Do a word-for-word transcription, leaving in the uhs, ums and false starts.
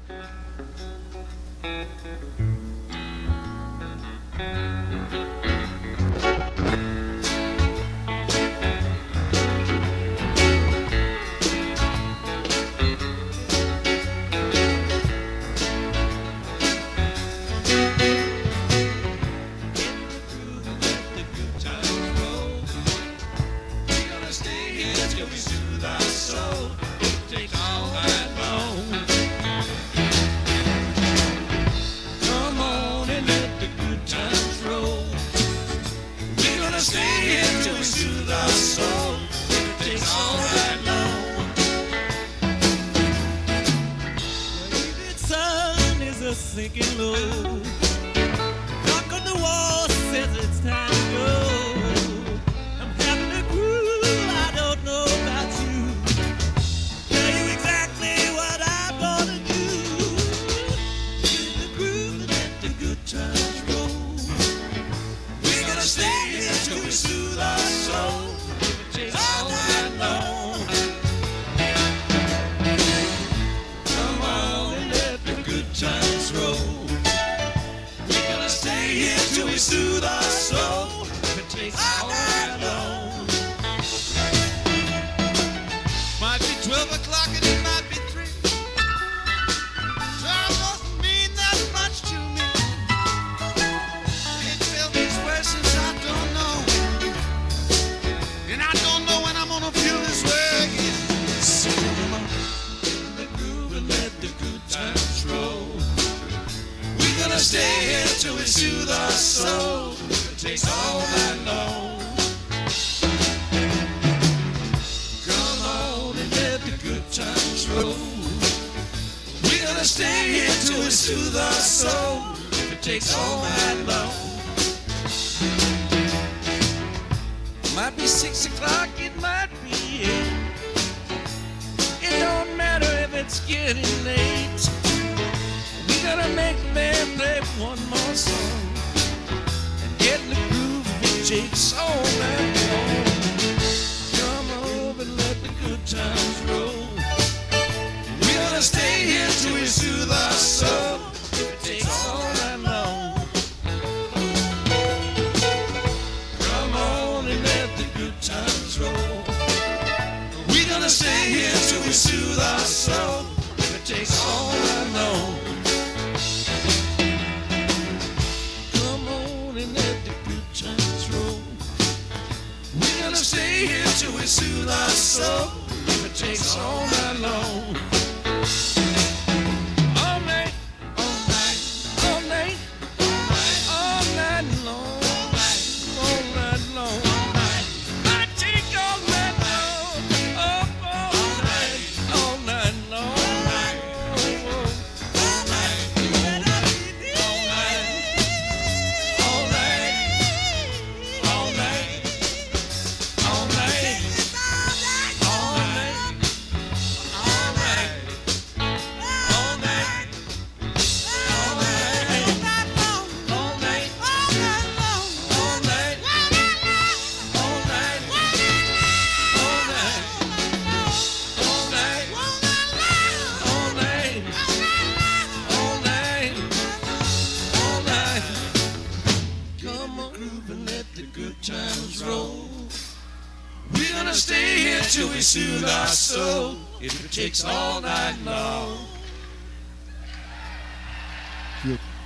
Sinking low, knock on the wall says it's time to go. I'm having a groove, I don't know about you. Tell you exactly what I'm gonna do. Get the groove and let the good times roll. We're gonna stay here till we soothe our soul. Chase all night long. Come on and let the good times roll. We're gonna stay here till we soothe our soul. It takes all night long. Might be twelve o'clock and it might be three. Time doesn't mean that much to me. Can't feel these questions I don't know, and I don't know when I'm gonna feel this way again. So come on, in the groove and let the good times roll. We're gonna stay here till we soothe our soul. It takes all night long. Come on and let the good times roll. We're gonna stay here till we soothe our soul. It takes all night long. Might be six o'clock, it might be eight. It don't matter if it's getting late. We gotta make the band play one more song and get in the groove. It takes all night long. Come over and let the good times roll. We're gonna stay here till we soothe our soul. It takes all night long. Come on and let the good times roll. We're gonna stay here till we soothe our soul. It takes all night long. Come on and let the good times roll. We're gonna stay here till we soothe our soul. It takes all night long. All night, all night, all night, all night long, all night long. I take all night long, oh, all night, all night long. Times roll. We're gonna stay here till we soothe our soul. If it takes all night long. Good.